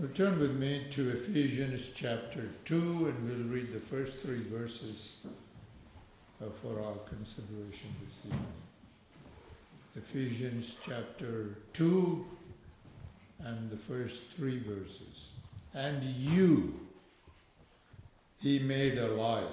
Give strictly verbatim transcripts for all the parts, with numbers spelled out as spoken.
Well, turn with me to Ephesians chapter two, and we'll read the first three verses uh, for our consideration this evening. Ephesians chapter two and the first three verses. And you he made alive,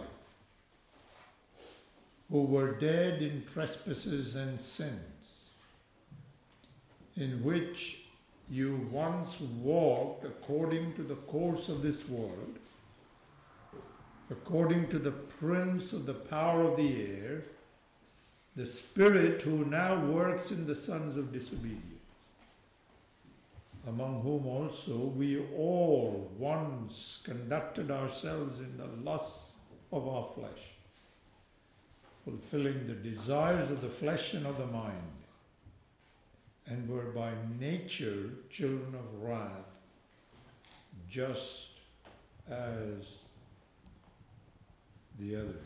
who were dead in trespasses and sins, in which you once walked according to the course of this world, according to the prince of the power of the air, the spirit who now works in the sons of disobedience, among whom also we all once conducted ourselves in the lusts of our flesh, fulfilling the desires of the flesh and of the mind, and were by nature children of wrath, just as the others.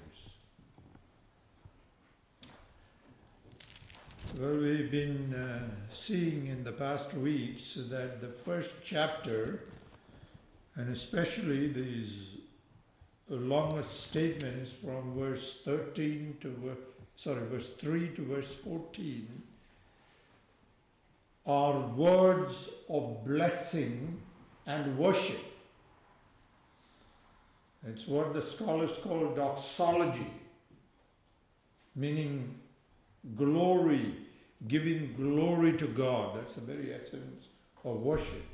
Well, we've been uh, seeing in the past weeks that the first chapter, and especially these longest statements from verse thirteen to sorry, verse three to verse fourteen, are words of blessing and worship. It's what the scholars call doxology, meaning glory, giving glory to God. That's the very essence of worship.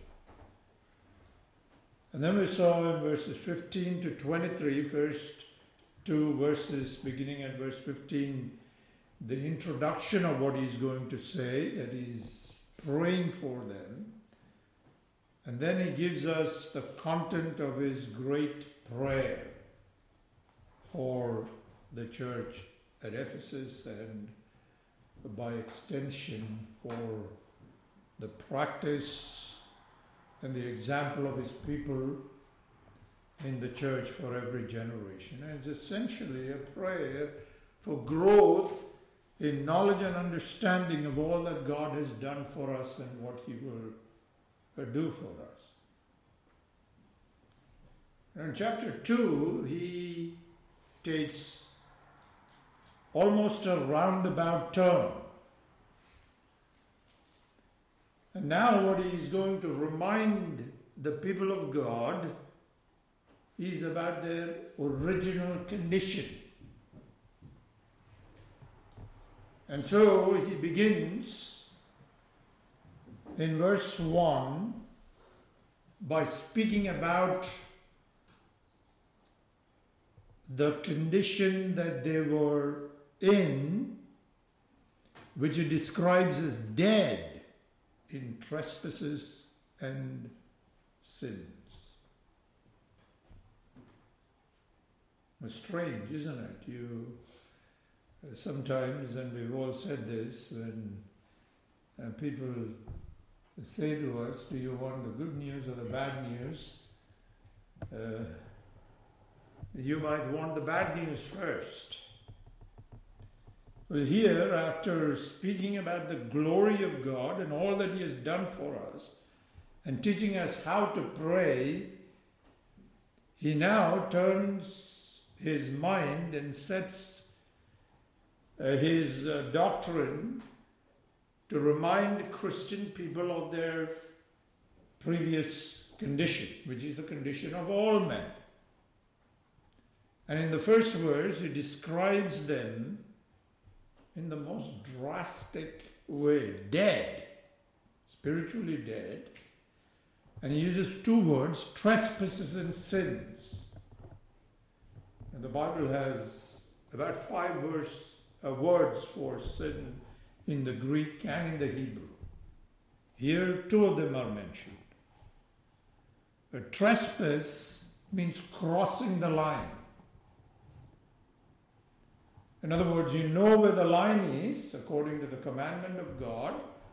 And then we saw in verses fifteen to twenty-three, first two verses beginning at verse fifteen, the introduction of what he's going to say, that he's praying for them. And then he gives us the content of his great prayer for the church at Ephesus, and by extension for the practice and the example of his people in the church for every generation. And it's essentially a prayer for growth in knowledge and understanding of all that God has done for us and what he will do for us. And in chapter two, he takes almost a roundabout turn. And now what he is going to remind the people of God is about their original condition. And so he begins in verse one by speaking about the condition that they were in, which he describes as dead in trespasses and sins. It's strange, isn't it? You sometimes, and we've all said this, when uh, people say to us, do you want the good news or the bad news? Uh, you might want the bad news first. Well, here, after speaking about the glory of God and all that he has done for us, and teaching us how to pray, he now turns his mind and sets Uh, his uh, doctrine to remind Christian people of their previous condition, which is the condition of all men. And in the first verse, he describes them in the most drastic way, dead, spiritually dead. And he uses two words, trespasses and sins. And the Bible has about five verses Uh, words for sin in the Greek and in the Hebrew. Here, two of them are mentioned. A trespass means crossing the line. In other words, you know where the line is according to the commandment of God.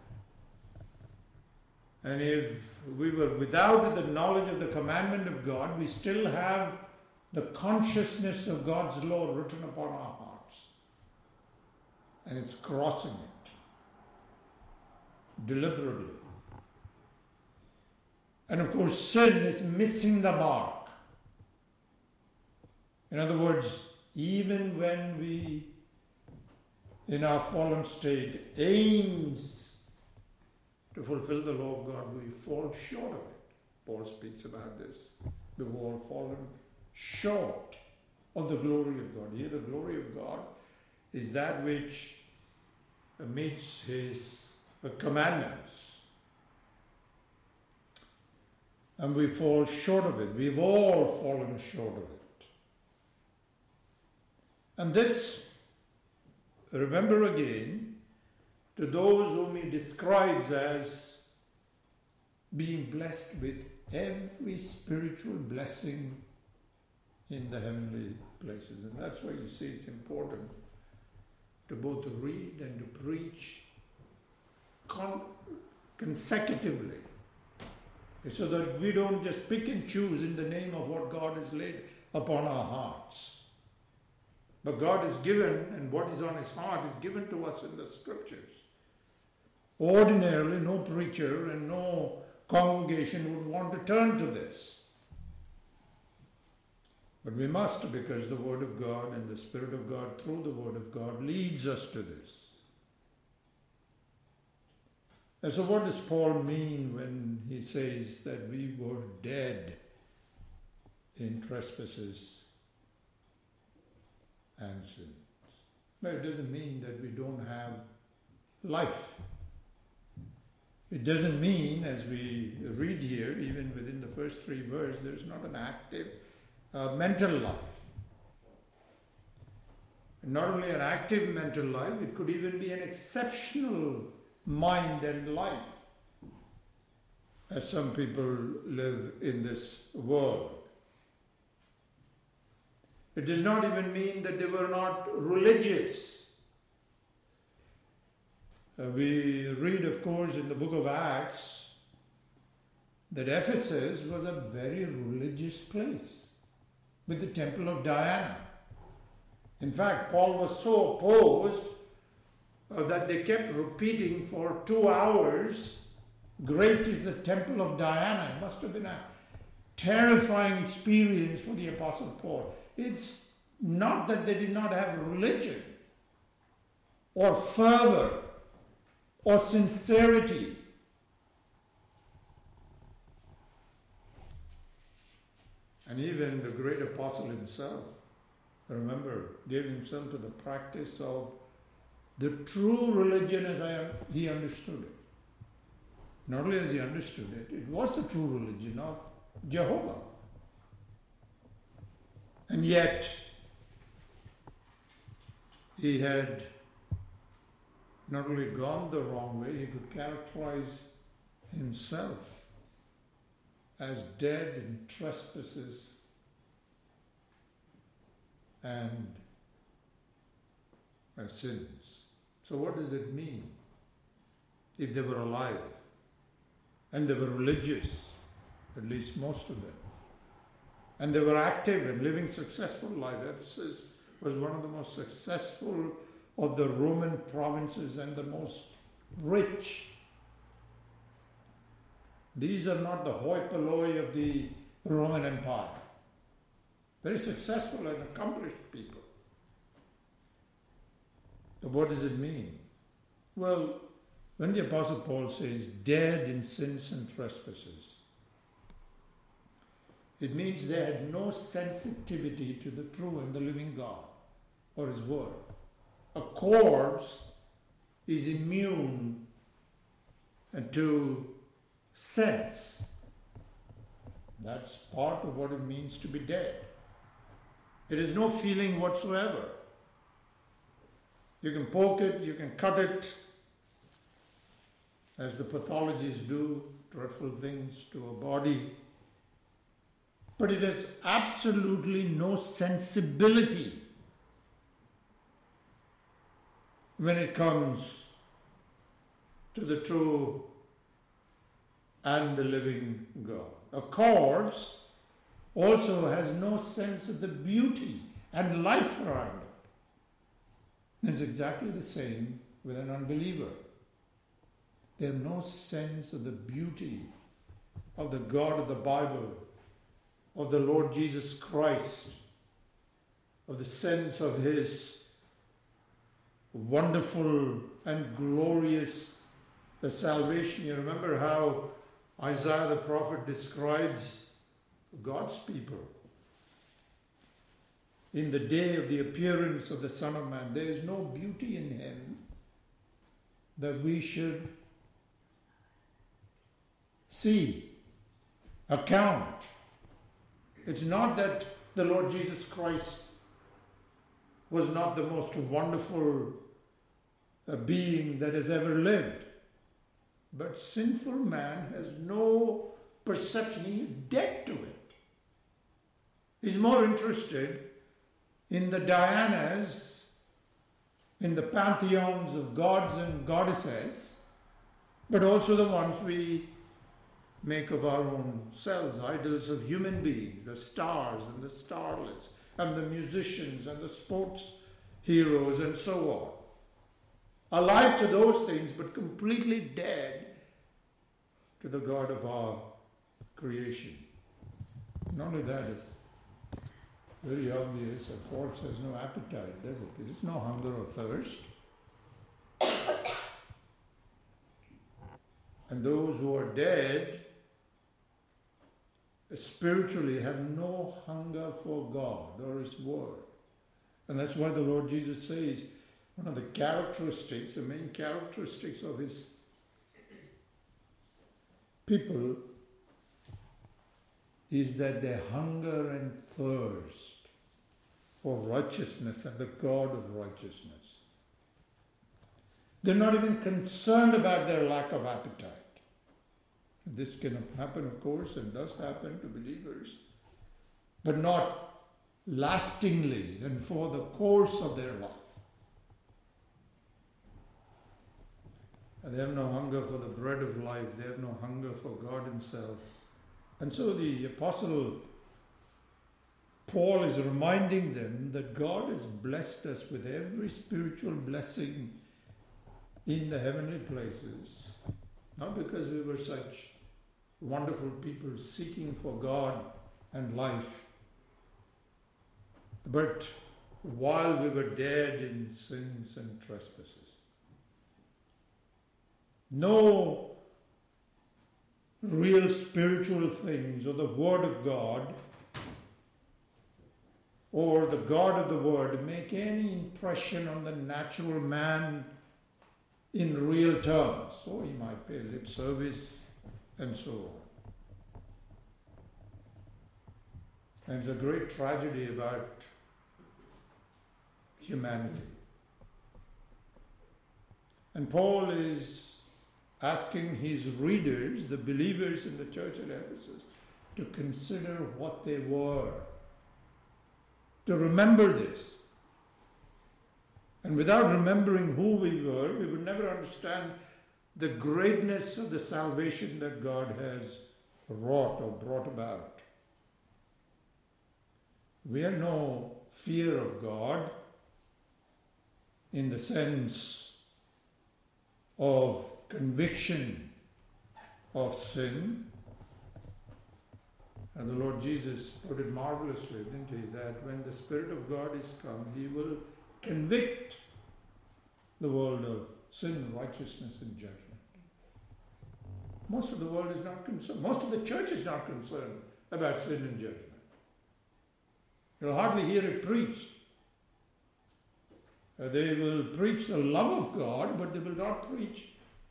And if we were without the knowledge of the commandment of God, we still have the consciousness of God's law written upon our hearts. And it's crossing it deliberately. And of course, sin is missing the mark. In other words, even when we, in our fallen state, aims to fulfill the law of God, we fall short of it. Paul speaks about this. We've all fallen short of the glory of God. Here, the glory of God is that which meets His commandments. And we fall short of it. We've all fallen short of it. And this, remember again, to those whom He describes as being blessed with every spiritual blessing in the heavenly places. And that's why you see it's important to both read and to preach con- consecutively, so that we don't just pick and choose in the name of what God has laid upon our hearts. But God has given, and what is on His heart is given to us in the Scriptures. Ordinarily, no preacher and no congregation would want to turn to this. But we must, because the Word of God and the Spirit of God through the Word of God leads us to this. And so what does Paul mean when he says that we were dead in trespasses and sins? Well, it doesn't mean that we don't have life. It doesn't mean, as we read here, even within the first three verses, there's not an active uh, mental life. And not only an active mental life, it could even be an exceptional mind and life, as some people live in this world. It does not even mean that they were not religious. Uh, we read, of course, in the book of Acts that Ephesus was a very religious place with the temple of Diana. In fact, Paul was so opposed uh, that they kept repeating for two hours, "Great is the temple of Diana." It must have been a terrifying experience for the Apostle Paul. It's not that they did not have religion or fervor or sincerity. And even the great apostle himself, remember, gave himself to the practice of the true religion as I, he understood it. Not only as he understood it, it was the true religion of Jehovah. And yet, he had not only gone the wrong way, he could characterize himself as dead in trespasses and as sins. So what does it mean if they were alive and they were religious, at least most of them, and they were active and living successful life? Ephesus was one of the most successful of the Roman provinces and the most rich. These are not the hoi polloi of the Roman Empire. Very successful and accomplished people. But what does it mean? Well, when the Apostle Paul says, dead in sins and trespasses, it means they had no sensitivity to the true and the living God or His Word. A corpse is immune to sense. That's part of what it means to be dead. It is no feeling whatsoever. You can poke it, you can cut it, as the pathologists do, dreadful things to a body. But it has absolutely no sensibility when it comes to the true and the living God. A corpse also has no sense of the beauty and life around it. It's exactly the same with an unbeliever. They have no sense of the beauty of of the God of the Bible, of the Lord Jesus Christ, of the sense of His wonderful and glorious the salvation. You remember how Isaiah the prophet describes God's people. In the day of the appearance of the Son of Man, there is no beauty in Him that we should see, account. It's not that the Lord Jesus Christ was not the most wonderful uh, being that has ever lived. But sinful man has no perception. He is dead to it. He's more interested in the Dianas, in the pantheons of gods and goddesses, but also the ones we make of our own selves, idols of human beings, the stars and the starlets, and the musicians and the sports heroes and so on. Alive to those things, but completely dead to the God of our creation. Not only that, it's very obvious, a corpse has no appetite, does it? There is no hunger or thirst. And those who are dead spiritually have no hunger for God or His Word. And that's why the Lord Jesus says, one of the characteristics, the main characteristics of His people is that they hunger and thirst for righteousness and the God of righteousness. They're not even concerned about their lack of appetite. This can happen, of course, and does happen to believers, but not lastingly and for the course of their life. And they have no hunger for the bread of life. They have no hunger for God Himself. And so the Apostle Paul is reminding them that God has blessed us with every spiritual blessing in the heavenly places, not because we were such wonderful people seeking for God and life, but while we were dead in sins and trespasses. No real spiritual things or the Word of God or the God of the Word make any impression on the natural man in real terms. So he might pay lip service and so on. And it's a great tragedy about humanity. And Paul is asking his readers, the believers in the church at Ephesus, to consider what they were, to remember this. And without remembering who we were, we would never understand the greatness of the salvation that God has wrought or brought about. We have no fear of God in the sense of conviction of sin. And the Lord Jesus put it marvelously, didn't He? That when the Spirit of God is come, He will convict the world of sin, righteousness, and judgment. Most of the world is not concerned. Most of the church is not concerned about sin and judgment. You'll hardly hear it preached. Uh, they will preach the love of God, but they will not preach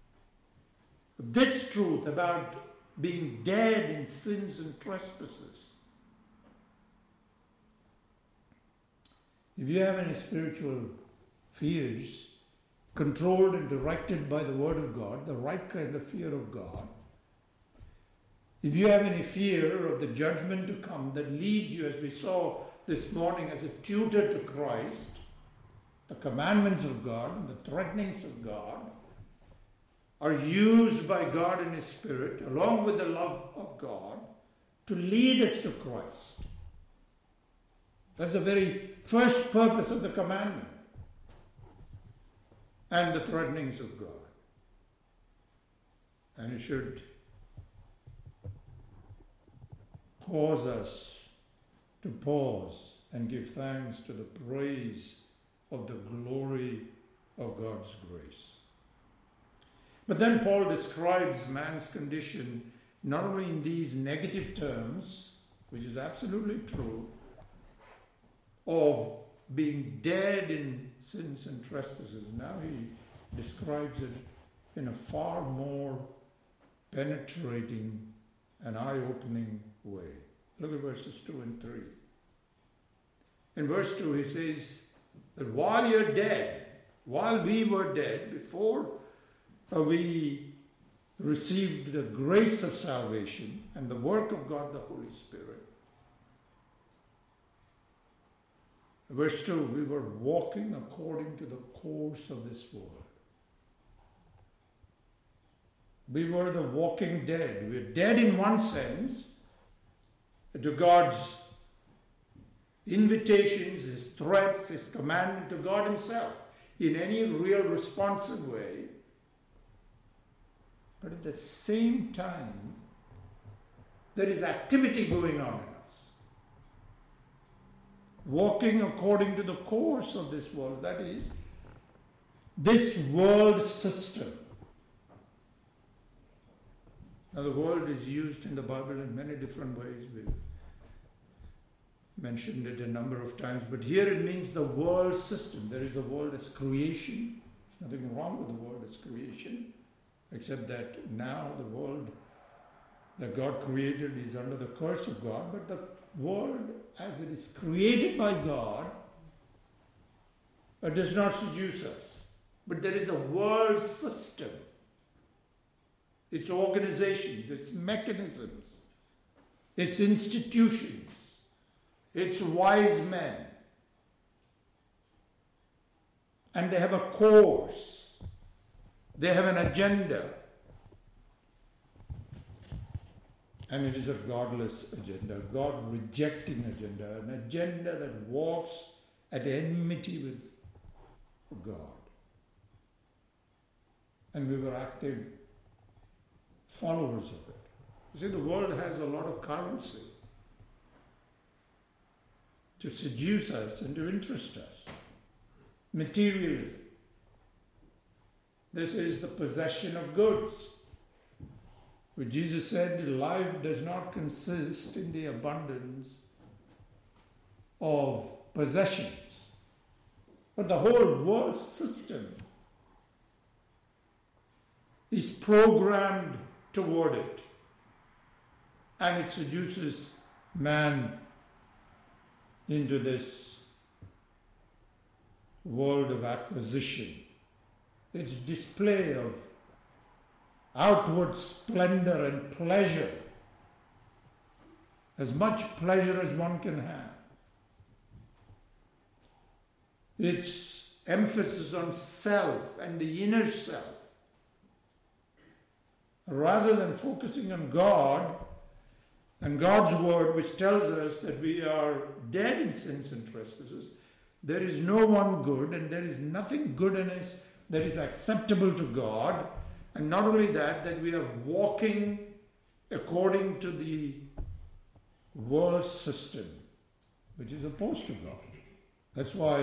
this truth about being dead in sins and trespasses. If you have any spiritual fears, controlled and directed by the Word of God, the right kind of fear of God, if you have any fear of the judgment to come that leads you, as we saw this morning, as a tutor to Christ, the commandments of God and the threatenings of God are used by God in His Spirit, along with the love of God, to lead us to Christ. That's the very first purpose of the commandment and the threatenings of God. And it should cause us to pause and give thanks to the praise of the glory of God's grace. But then Paul describes man's condition not only in these negative terms, which is absolutely true, of being dead in sins and trespasses. Now he describes it in a far more penetrating and eye-opening way. Look at verses two and three. In verse two he says that while you're dead, while we were dead, before uh, we received the grace of salvation and the work of God the Holy Spirit, verse two, we were walking according to the course of this world. We were the walking dead. We were dead in one sense to God's invitations, His threats, His commandment to God Himself in any real responsive way. But at the same time, there is activity going on in us. Walking according to the course of this world, that is, this world system. Now, the world is used in the Bible in many different ways. We've mentioned it a number of times, but here it means the world system. There is the world as creation. There's nothing wrong with the world as creation, except that now the world that God created is under the curse of God, but the world as it is created by God uh, does not seduce us. But there is a world system. Its organizations, its mechanisms, its institutions, its wise men. And they have a course. They have an agenda. And it is a godless agenda, a God-rejecting agenda, an agenda that walks at enmity with God. And we were active followers of it. You see, the world has a lot of currency to seduce us and to interest us. Materialism. This is the possession of goods. But Jesus said life does not consist in the abundance of possessions, but the whole world system is programmed toward it, and it seduces man into this world of acquisition. Its display of outward splendor and pleasure, as much pleasure as one can have. Its emphasis on self and the inner self, rather than focusing on God and God's word, which tells us that we are dead in sins and trespasses. There is no one good, and there is nothing good in us that is acceptable to God. And not only that, that we are walking according to the world system, which is opposed to God. That's why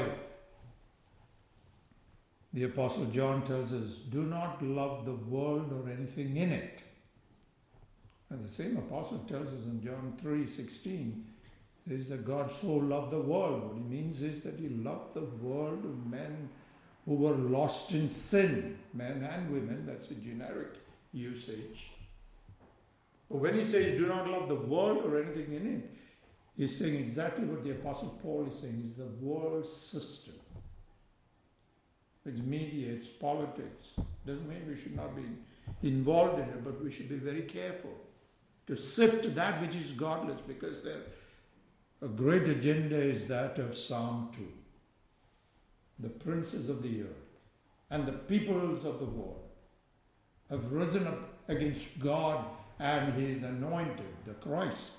the Apostle John tells us, do not love the world or anything in it. And the same Apostle tells us in John three sixteen, says that God so loved the world. What he means is that he loved the world of men who were lost in sin, men and women. That's a generic usage. But when he says do not love the world or anything in it, he's saying exactly what the Apostle Paul is saying, is the world system. It's media, it's politics. Doesn't mean we should not be involved in it, but we should be very careful to sift that which is godless, because a great agenda is that of Psalm two. The princes of the earth and the peoples of the world have risen up against God and His anointed, the Christ.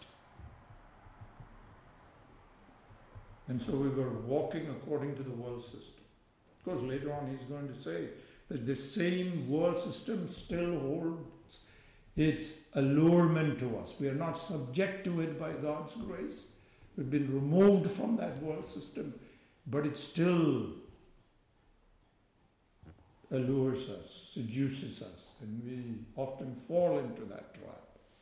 And so we were walking according to the world system. Of course, later on he's going to say that the same world system still holds It's allurement to us. We are not subject to it by God's grace. We've been removed from that world system, but it still allures us, seduces us, and we often fall into that trap.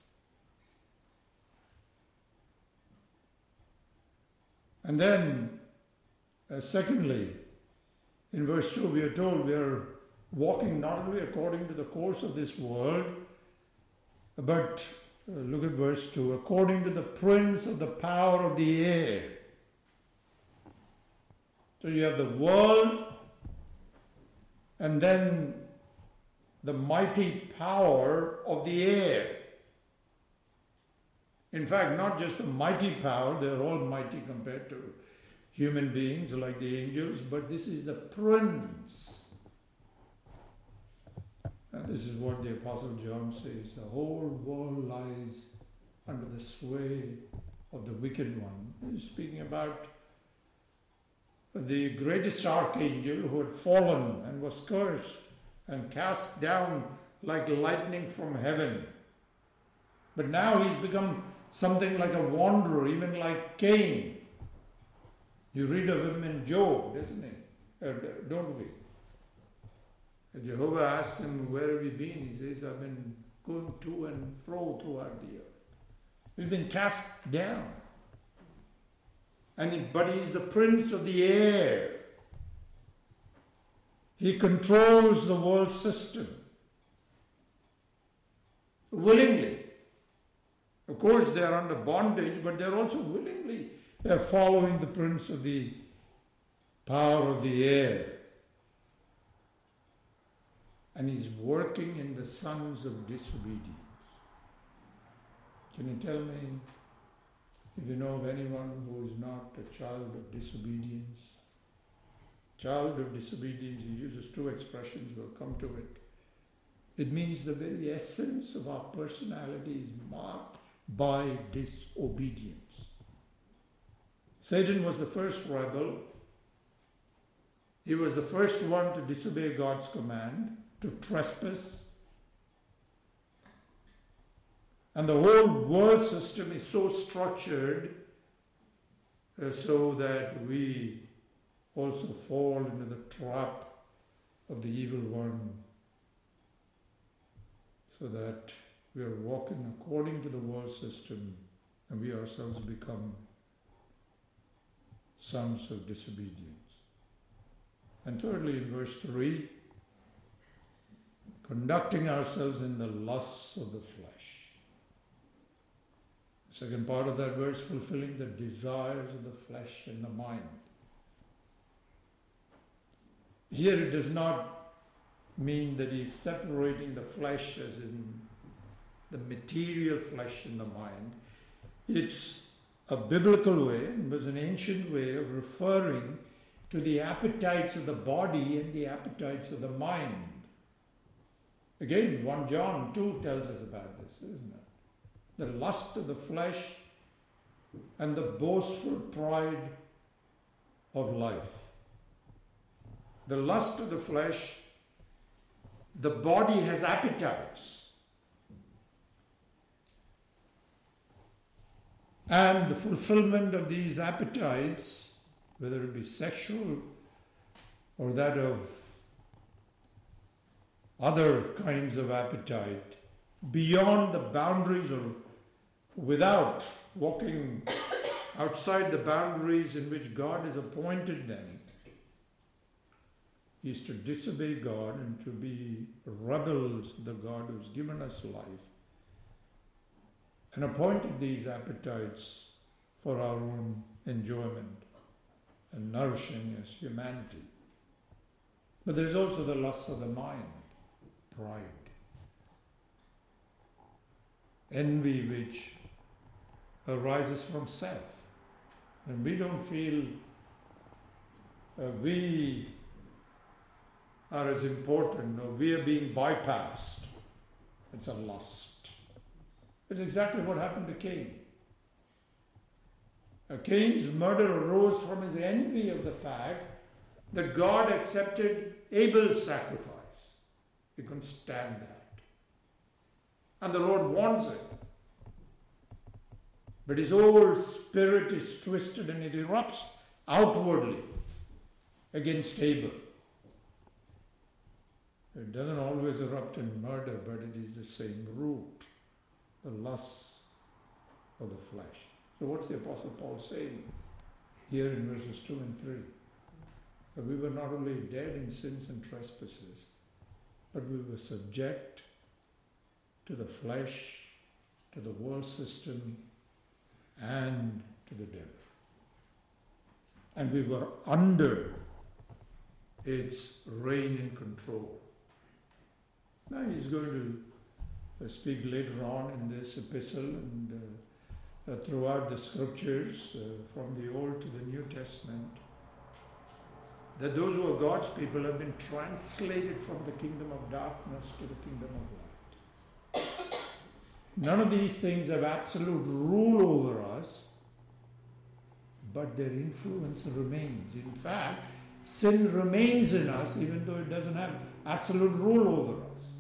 And then, uh, secondly, in verse two, we are told we are walking not only according to the course of this world, but uh, look at verse two, according to the prince of the power of the air. So you have the world and then the mighty power of the air. In fact, not just the mighty power, they're all mighty compared to human beings like the angels, but this is the prince. And this is what the Apostle John says, the whole world lies under the sway of the wicked one. He's speaking about the greatest archangel who had fallen and was cursed and cast down like lightning from heaven. But now he's become something like a wanderer, even like Cain. You read of him in Job, doesn't he? Uh, don't we? Jehovah asks him, where have you been? He says, I've been going to and fro throughout the earth. He's been cast down. And he, but he's the prince of the air. He controls the world system willingly. Of course, they are under bondage, but they're also willingly, they're following the prince of the power of the air. And he's working in the sons of disobedience. Can you tell me if you know of anyone who is not a child of disobedience? Child of disobedience, he uses two expressions, we'll come to it. It means the very essence of our personality is marked by disobedience. Satan was the first rebel. He was the first one to disobey God's command, to trespass. And the whole world system is so structured uh, so that we also fall into the trap of the evil one, so that we are walking according to the world system and we ourselves become sons of disobedience. And thirdly, in verse three, conducting ourselves in the lusts of the flesh. The second part of that verse, fulfilling the desires of the flesh and the mind. Here it does not mean that he's separating the flesh as in the material flesh and the mind. It's a biblical way, it was an ancient way of referring to the appetites of the body and the appetites of the mind. Again, First John two tells us about this, isn't it? The lust of the flesh and the boastful pride of life. The lust of the flesh, the body has appetites. And the fulfillment of these appetites, whether it be sexual or that of other kinds of appetite, beyond the boundaries or without walking outside the boundaries in which God has appointed them, is to disobey God and to be rebels to the God who's given us life and appointed these appetites for our own enjoyment and nourishing as humanity. But there's also the lust of the mind, pride, envy, which arises from self. When we don't feel uh, we are as important or we are being bypassed, it's a lust. It's exactly what happened to Cain. Uh, Cain's murder arose from his envy of the fact that God accepted Abel's sacrifice. He couldn't stand that. And the Lord wants it. But his whole spirit is twisted and it erupts outwardly against Abel. It doesn't always erupt in murder, but it is the same root, the lusts of the flesh. So what's the Apostle Paul saying here in verses two and three? That we were not only dead in sins and trespasses, but we were subject to the flesh, to the world system, and to the devil. And we were under its reign and control. Now he's going to speak later on in this epistle and uh, uh, throughout the scriptures, uh, from the Old to the New Testament, that those who are God's people have been translated from the kingdom of darkness to the kingdom of light. None of these things have absolute rule over us, but their influence remains. In fact, sin remains in us even though it doesn't have absolute rule over us.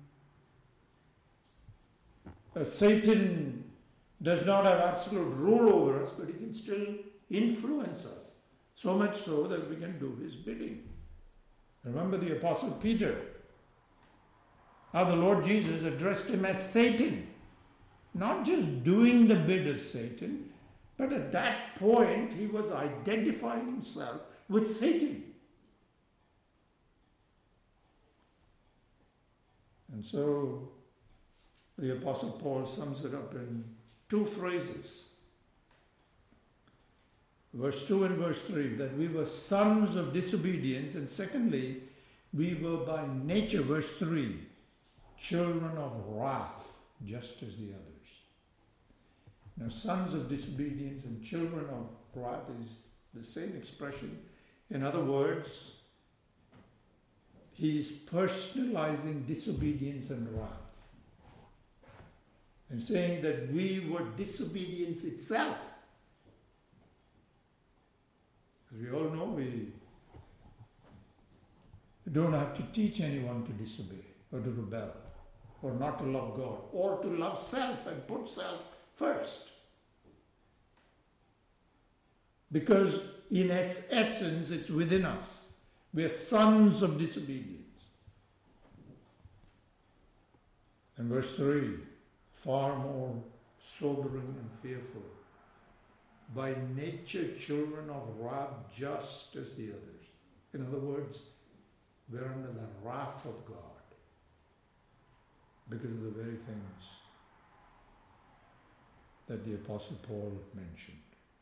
Uh, Satan does not have absolute rule over us, but he can still influence us. So much so that we can do his bidding. Remember the Apostle Peter, how the Lord Jesus addressed him as Satan. Not just doing the bid of Satan, but at that point he was identifying himself with Satan. And so the Apostle Paul sums it up in two phrases. Verse two and verse three, that we were sons of disobedience, and secondly, we were by nature, verse three, children of wrath, just as the others. Now, sons of disobedience and children of wrath is the same expression. In other words, he is personalizing disobedience and wrath and saying that we were disobedience itself. As we all know, we don't have to teach anyone to disobey or to rebel or not to love God or to love self and put self first. Because in its essence, it's within us. We are sons of disobedience. And verse three, far more sobering and fearful. By nature, children of wrath, just as the others. In other words, we're under the wrath of God because of the very things that the Apostle Paul mentioned.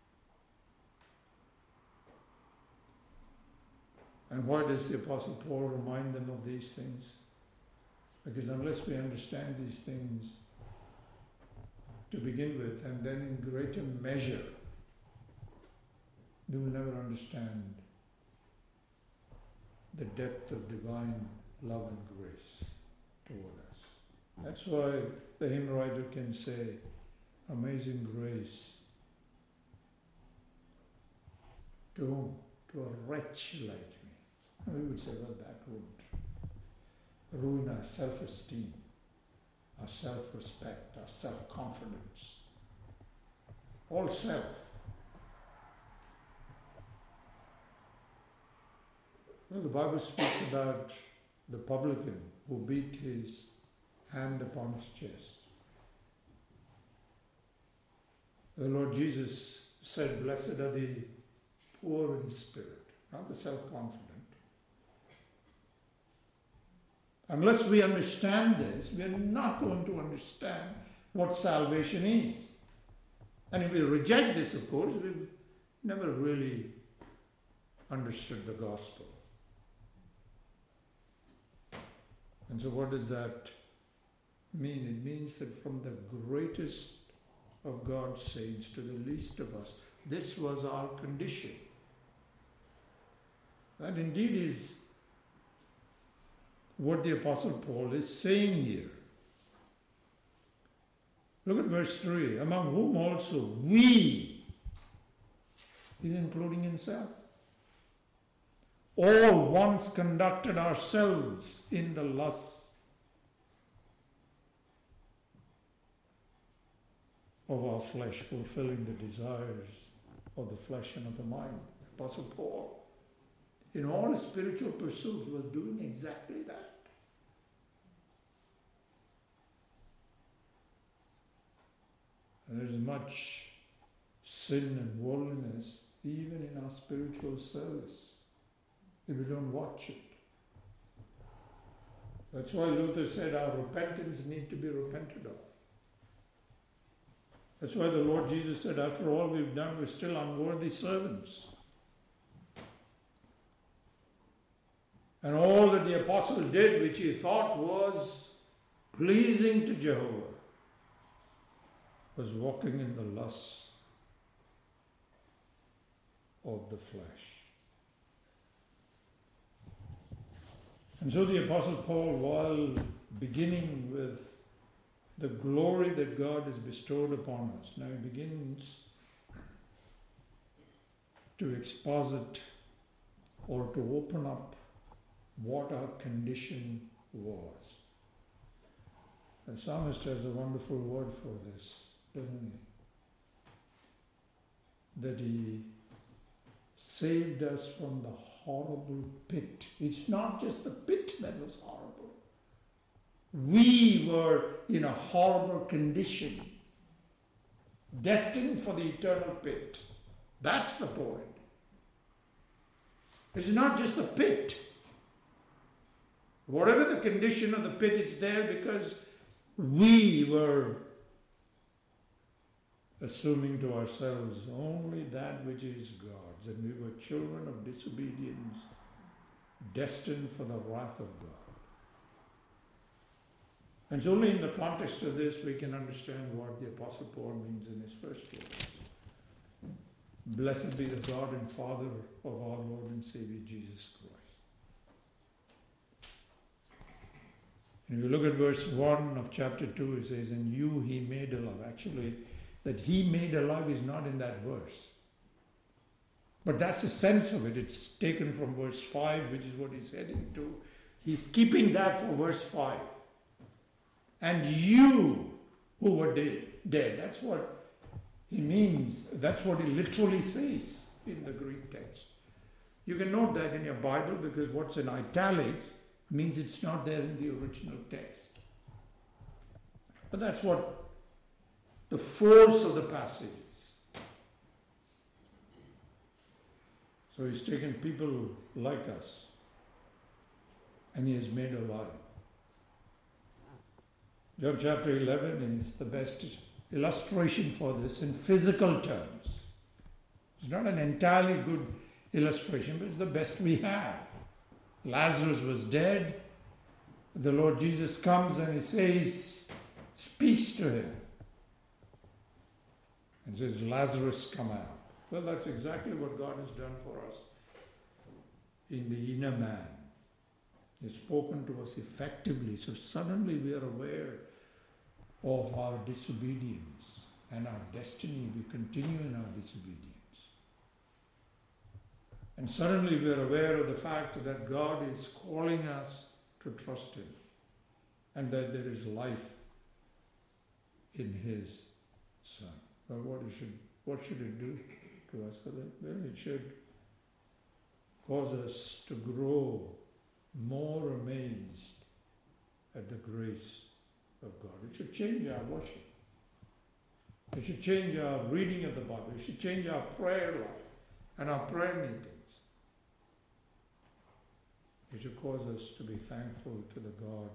And why does the Apostle Paul remind them of these things? Because unless we understand these things to begin with, and then in greater measure, we will never understand the depth of divine love and grace toward us. That's why the hymn writer can say, amazing grace, to whom? To a wretch like me. And we would say, well, that would ruin our self-esteem, our self-respect, our self-confidence, all self. Well, the Bible speaks about the publican who beat his hand upon his chest. The Lord Jesus said, blessed are the poor in spirit, not the self-confident. Unless we understand this, we are not going to understand what salvation is. And if we reject this, of course, we've never really understood the gospel. And so what does that mean? It means that from the greatest of God's saints to the least of us, this was our condition. That indeed is what the Apostle Paul is saying here. Look at verse three. Among whom also we, he's including himself, all once conducted ourselves in the lusts of our flesh, fulfilling the desires of the flesh and of the mind. Apostle Paul, in all his spiritual pursuits, was doing exactly that. And there's much sin and worldliness even in our spiritual service if we don't watch it. That's why Luther said our repentance needs to be repented of. That's why the Lord Jesus said, after all we've done, we're still unworthy servants. And all that the apostle did, which he thought was pleasing to Jehovah, was walking in the lusts of the flesh. And so the Apostle Paul, while beginning with the glory that God has bestowed upon us, now he begins to exposit or to open up what our condition was. The psalmist has a wonderful word for this, doesn't he? That he saved us from the horrible pit. It's not just the pit that was horrible. We were in a horrible condition, destined for the eternal pit. That's the point. It's not just the pit. Whatever the condition of the pit, it's there because we were assuming to ourselves only that which is God's, and we were children of disobedience, destined for the wrath of God. And it's only in the context of this we can understand what the Apostle Paul means in his first words. Blessed be the God and Father of our Lord and Savior Jesus Christ. And if you look at verse one of chapter two, it says, and you he made alive. Actually, that he made alive is not in that verse. But that's the sense of it. It's taken from verse five, which is what he's heading to. He's keeping that for verse five. And you who were dead, dead. That's what he means. That's what he literally says in the Greek text. You can note that in your Bible because what's in italics means it's not there in the original text. But that's what the force of the passage is. So he's taken people like us and he has made alive. John chapter eleven is the best illustration for this in physical terms. It's not an entirely good illustration, but it's the best we have. Lazarus was dead. The Lord Jesus comes and he says, speaks to him. And says, Lazarus, come out. Well, that's exactly what God has done for us in the inner man. He's spoken to us effectively. So suddenly we are aware of our disobedience and our destiny. We continue in our disobedience. And suddenly we are aware of the fact that God is calling us to trust Him and that there is life in His Son. Well, what it should, what should it do to us? Well, it should cause us to grow more amazed at the grace of God. It should change our worship. It should change our reading of the Bible. It should change our prayer life and our prayer meetings. It should cause us to be thankful to the God.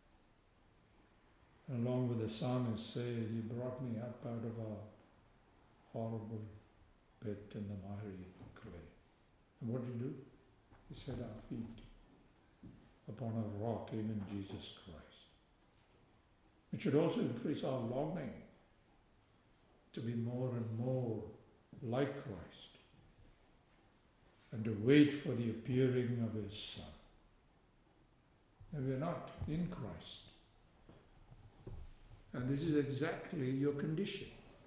And along with the psalmist say, He brought me up out of a horrible pit in the miry clay. And what did He do? He set our feet upon a rock, even Jesus Christ. It should also increase our longing to be more and more like Christ and to wait for the appearing of His Son. And we are not in Christ. And this is exactly your condition.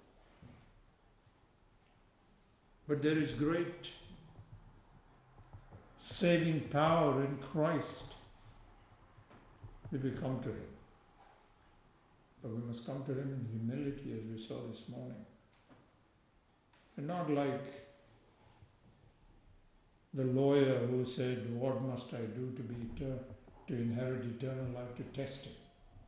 But there is great saving power in Christ if we come to Him. But we must come to Him in humility, as we saw this morning. And not like the lawyer who said, what must I do to be eternal, to inherit eternal life, to test it.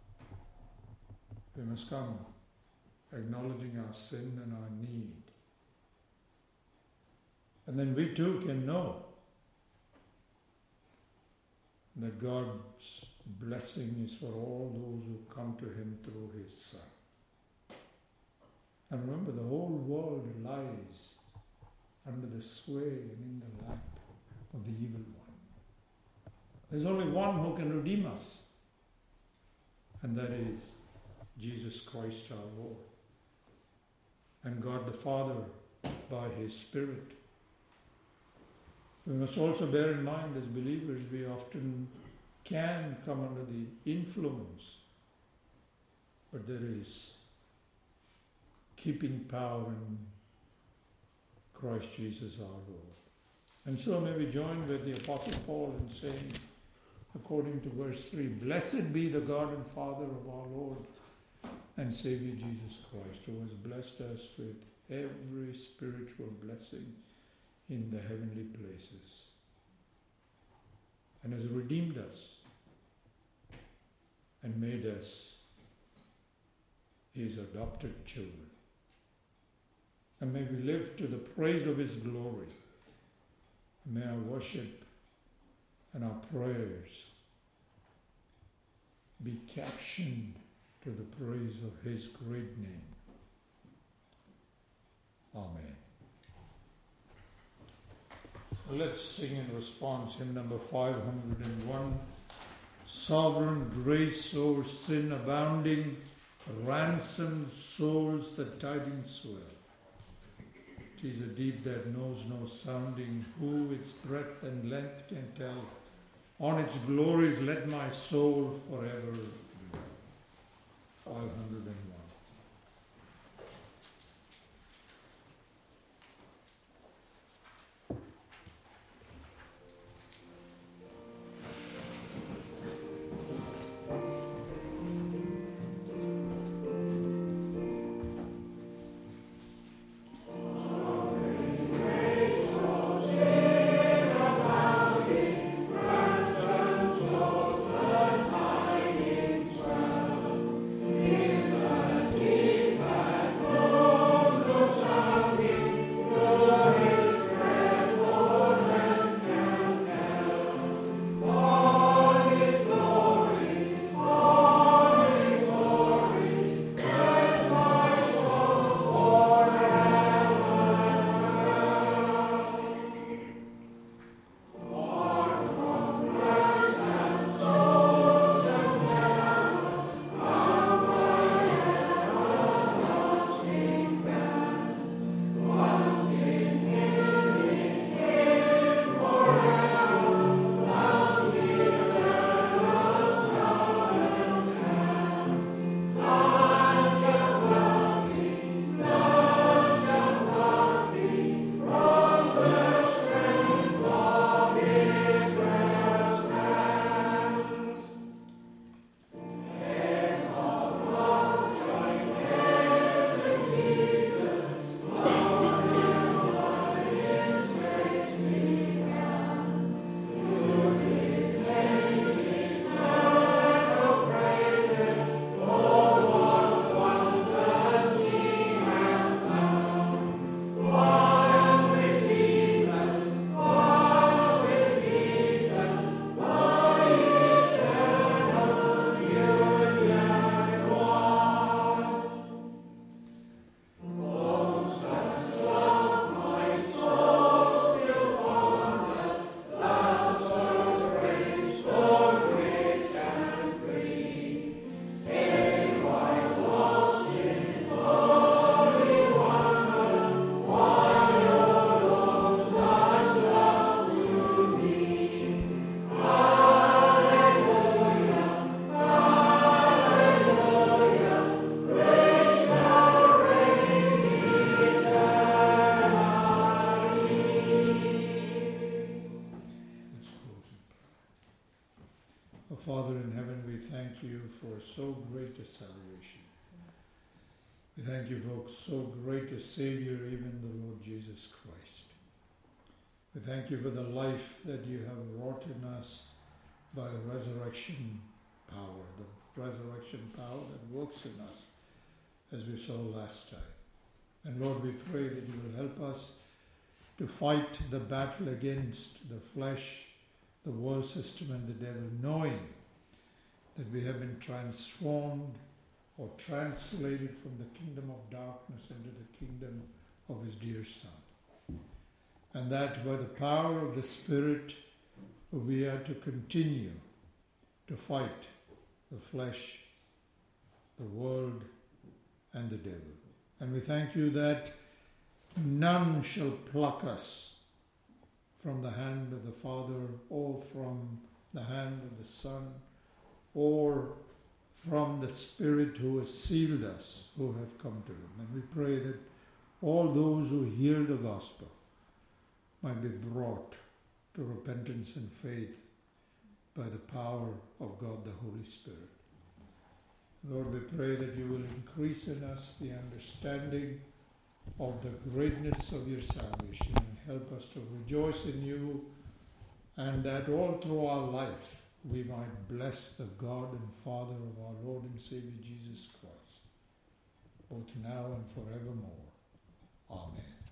We must come acknowledging our sin and our need. And then we too can know that God's blessing is for all those who come to Him through His Son. And remember, the whole world lies under the sway and in the lap of the evil one. There's only one who can redeem us, and that is Jesus Christ our Lord. And God the Father by His Spirit. We must also bear in mind, as believers, we often can come under the influence, but there is keeping power in Christ Jesus our Lord. And so may we join with the Apostle Paul in saying, according to verse three, Blessed be the God and Father of our Lord and Savior Jesus Christ, who has blessed us with every spiritual blessing in the heavenly places, and has redeemed us and made us His adopted children. And may we live to the praise of His glory. May our worship and our prayers be captioned to the praise of His great name. Amen. Let's sing in response hymn number five hundred one. Sovereign grace o'er sin abounding, ransomed souls the tidings swell. 'Tis a deep that knows no sounding, who its breadth and length can tell? On its glories let my soul forever dwell. five hundred one. Is Father in heaven, we thank you for so great a salvation. We thank you for so great a Savior, even the Lord Jesus Christ. We thank you for the life that you have wrought in us by resurrection power, the resurrection power that works in us, as we saw last time. And Lord, we pray that you will help us to fight the battle against the flesh, the world system, and the devil, knowing that we have been transformed or translated from the kingdom of darkness into the kingdom of his dear Son. And that by the power of the Spirit, we are to continue to fight the flesh, the world, and the devil. And we thank you that none shall pluck us from the hand of the Father, or from the hand of the Son, or from the Spirit who has sealed us, who have come to him. And we pray that all those who hear the gospel might be brought to repentance and faith by the power of God the Holy Spirit. Lord, we pray that you will increase in us the understanding of the greatness of your salvation and help us to rejoice in you, and that all through our life we might bless the God and Father of our Lord and Savior Jesus Christ, both now and forevermore. Amen.